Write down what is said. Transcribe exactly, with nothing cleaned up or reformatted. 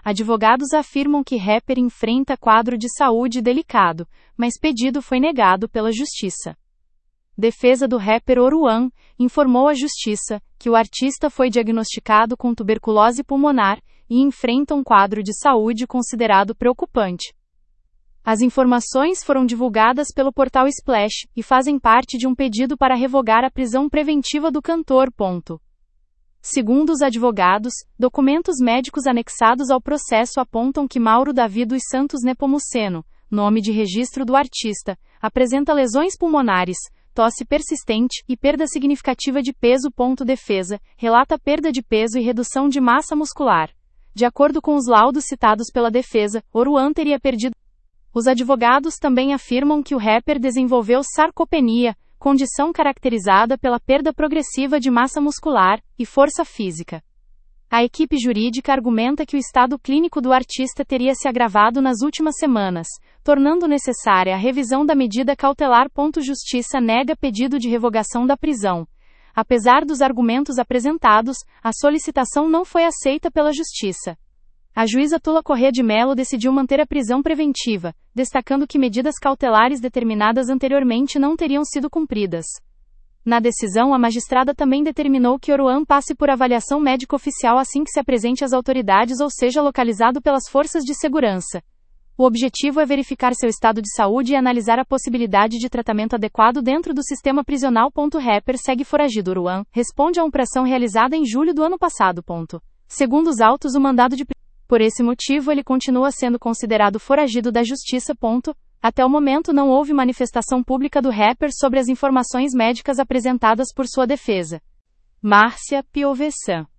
Advogados afirmam que rapper enfrenta quadro de saúde delicado, mas pedido foi negado pela Justiça. Defesa do rapper Oruan informou à Justiça que o artista foi diagnosticado com tuberculose pulmonar e enfrenta um quadro de saúde considerado preocupante. As informações foram divulgadas pelo portal Splash e fazem parte de um pedido para revogar a prisão preventiva do cantor. Segundo os advogados, documentos médicos anexados ao processo apontam que Mauro Davi dos Santos Nepomuceno, nome de registro do artista, apresenta lesões pulmonares, tosse persistente e perda significativa de peso. Defesa relata perda de peso e redução de massa muscular. De acordo com os laudos citados pela defesa, Oruan teria perdido. Os advogados também afirmam que o rapper desenvolveu sarcopenia, condição caracterizada pela perda progressiva de massa muscular e força física. A equipe jurídica argumenta que o estado clínico do artista teria se agravado nas últimas semanas, tornando necessária a revisão da medida cautelar. Justiça nega pedido de revogação da prisão. Apesar dos argumentos apresentados, a solicitação não foi aceita pela Justiça. A juíza Tula Corrêa de Mello decidiu manter a prisão preventiva, destacando que medidas cautelares determinadas anteriormente não teriam sido cumpridas. Na decisão, a magistrada também determinou que Oruan passe por avaliação médica oficial assim que se apresente às autoridades ou seja localizado pelas forças de segurança. O objetivo é verificar seu estado de saúde e analisar a possibilidade de tratamento adequado dentro do sistema prisional. Rapper segue foragido. Oruan responde a uma operação realizada em julho do ano passado. Segundo os autos, o mandado de prisão. Por esse motivo, ele continua sendo considerado foragido da Justiça. Até o momento não houve manifestação pública do rapper sobre as informações médicas apresentadas por sua defesa. Márcia Piovesan